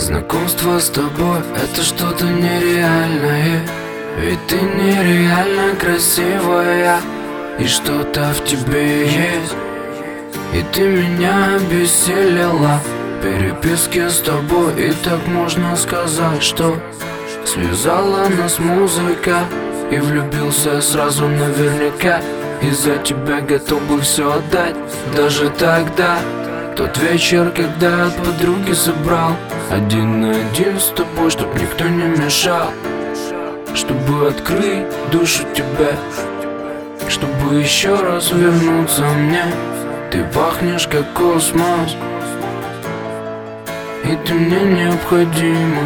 Знакомство с тобой — это что-то нереальное. Ведь ты нереально красивая, и что-то в тебе есть. И ты меня обессилила. Переписки с тобой, и так можно сказать, что связала нас музыка. И влюбился сразу наверняка. Из-за тебя готов был все отдать. Даже тогда, тот вечер, когда от подруги забрал один на один с тобой, чтоб никто не мешал. Чтобы открыть душу тебе, чтобы еще раз вернуться мне. Ты пахнешь как космос, и ты мне необходима.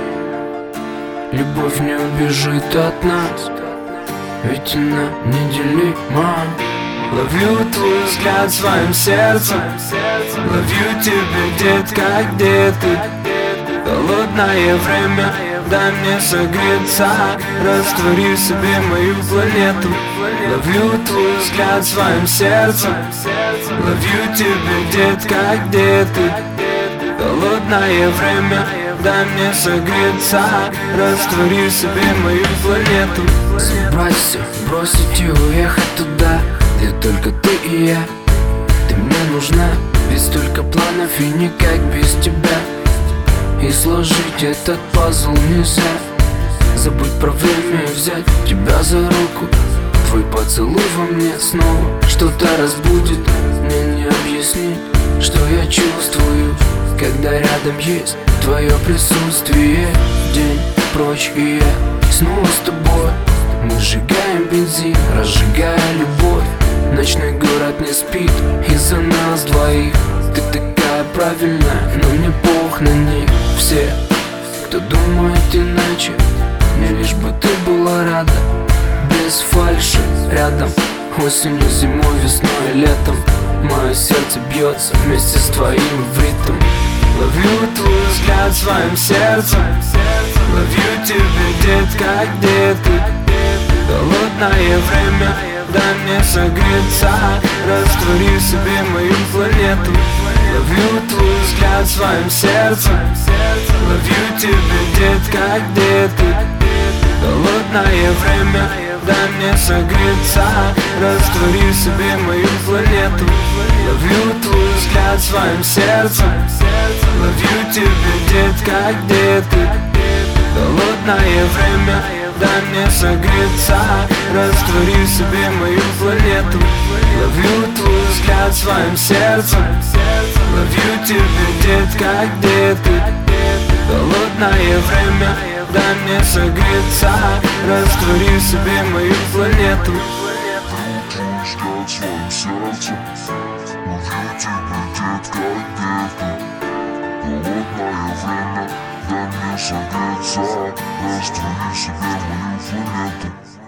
Любовь не убежит от нас, ведь она неделима. Ловлю твой взгляд своим сердцем, ловлю тебя, детка, где ты? Холодное время, дай мне согреться, раствори в себе мою планету. Ловлю твой взгляд своим сердцем, ловлю тебя, детка, где ты? Холодное время, дай мне согреться, раствори в себе мою планету. Собрать все, бросить и уехать туда, где только ты и я. Ты мне нужна, ведь столько планов и никак без тебя. И сложить этот пазл нельзя. Забыть про время и взять тебя за руку. Твой поцелуй во мне снова что-то разбудит. Мне не объяснить, что я чувствую, когда рядом есть твое присутствие. День прочь, и я снова с тобой. Мы сжигаем бензин, разжигая любовь. Ночной город не спит из-за нас двоих. Ты такая правильная, но мне пох на них. Все, кто думает иначе, мне лишь бы ты была рада. Без фальши рядом, осенью, зимой, весной и летом. Мое сердце бьется вместе с твоим в ритм. Ловлю твой взгляд своим сердцем, ловлю тебя, детка, где ты? Холодное время, дай мне согреться, раствори в себе мою планету. Ловлю твой взгляд своим сердцем, ловлю тебя, детка, где ты? Холодное время, дай мне согреться, раствори в себе мою планету. Ловлю твой взгляд своим сердцем, ловлю тебя, детка, где ты? Холодное время, дай мне согреться, раствори в себе мою планету. Ловлю твой взгляд своим сердцем, ловлю тебя, детка, где ты? Холодное время, дай мне согреться, раствори в себе мою планету. Согреться, раствори в себе мою планету.